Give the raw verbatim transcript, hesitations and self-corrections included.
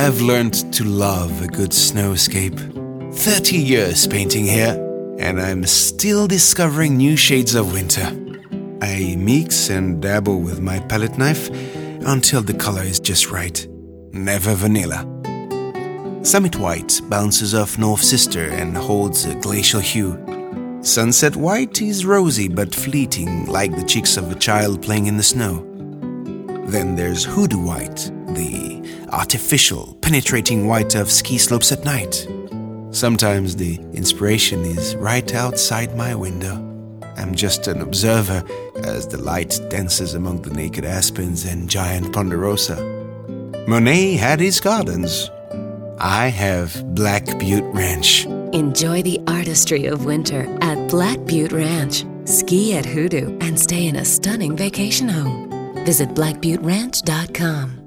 I've learned to love a good snowscape. thirty years painting here, and I'm still discovering new shades of winter. I mix and dabble with my palette knife until the color is just right. Never vanilla. Summit White bounces off North Sister and holds a glacial hue. Sunset White is rosy but fleeting, like the cheeks of a child playing in the snow. Then there's Hoodoo White, the artificial, penetrating white of ski slopes at night. Sometimes the inspiration is right outside my window. I'm just an observer as the light dances among the naked aspens and giant ponderosa. Monet had his gardens. I have Black Butte Ranch. Enjoy the artistry of winter at Black Butte Ranch. Ski at Hoodoo and stay in a stunning vacation home. Visit black butte ranch dot com.